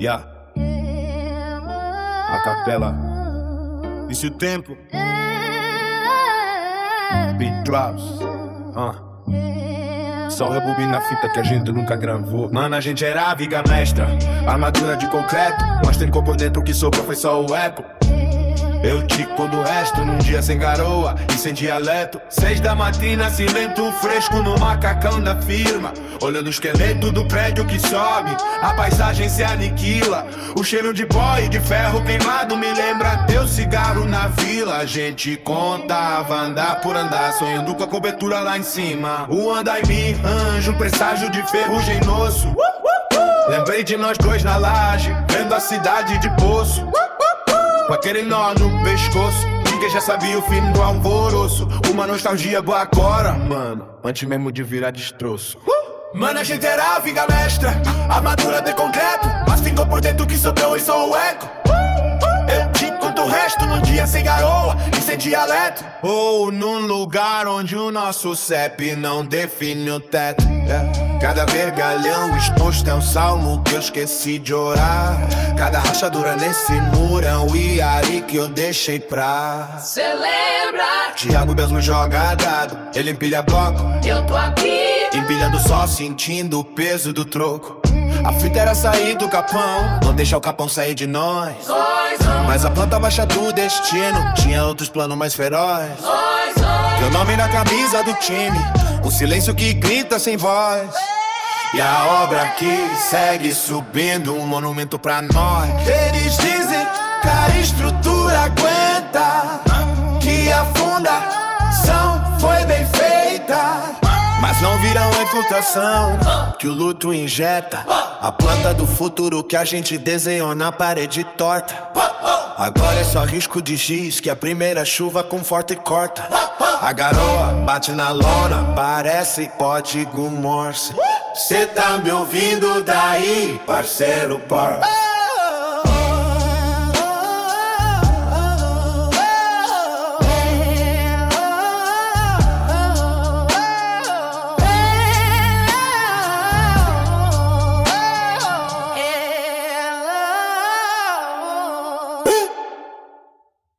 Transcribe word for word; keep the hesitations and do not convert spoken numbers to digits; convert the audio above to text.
Yeah. A capela. E se o tempo? Beat drops. Uh. Só rebobina a fita que a gente nunca gravou. Mano, a gente era a viga mestra, armadura de concreto, mas tem por dentro que sobrou foi só o eco. Eu tico do resto num dia sem garoa e sem dialeto. Seis da matina, silento fresco no macacão da firma, olhando o esqueleto do prédio que sobe, a paisagem se aniquila. O cheiro de pó e de ferro queimado me lembra teu cigarro na vila. A gente contava andar por andar, sonhando com a cobertura lá em cima. O andai me anjo, um presságio de ferrugem no osso. Lembrei de nós dois na laje, vendo a cidade de poço, com aquele nó no pescoço. Ninguém já sabia o fim do alvoroço. Uma nostalgia boa agora, mano, antes mesmo de virar destroço. Mano, a gente era a viga mestra, armadura de concreto, mas ficou por dentro que sobrou e só o eco. Eu te conto o resto num dia sem garoa e sem dialeto, ou num lugar onde o nosso C E P não define o teto. Cada vergalhão exposto é um salmo que eu esqueci de orar. Cada rachadura nesse muro é um iari que eu deixei pra. Cê lembra? Thiago mesmo joga dado, ele empilha bloco, Eu tô aqui, empilhando só sentindo o peso do troco. A fita era sair do capão, não deixar o capão sair de nós. nós vamos, Mas a planta baixa do destino tinha outros planos mais ferozes. nós vamos. Teu nome na camisa do time, um silêncio que grita sem voz. E a obra que segue subindo, um monumento pra nós. Eles dizem que a estrutura aguenta, que a fundação foi bem feita, mas não viram a infiltração que o luto injeta, a planta do futuro que a gente desenhou na parede torta. Agora é só risco de giz que a primeira chuva conforta e corta. A garoa bate na lona, parece código Morse. Cê tá me ouvindo daí, parceiro, por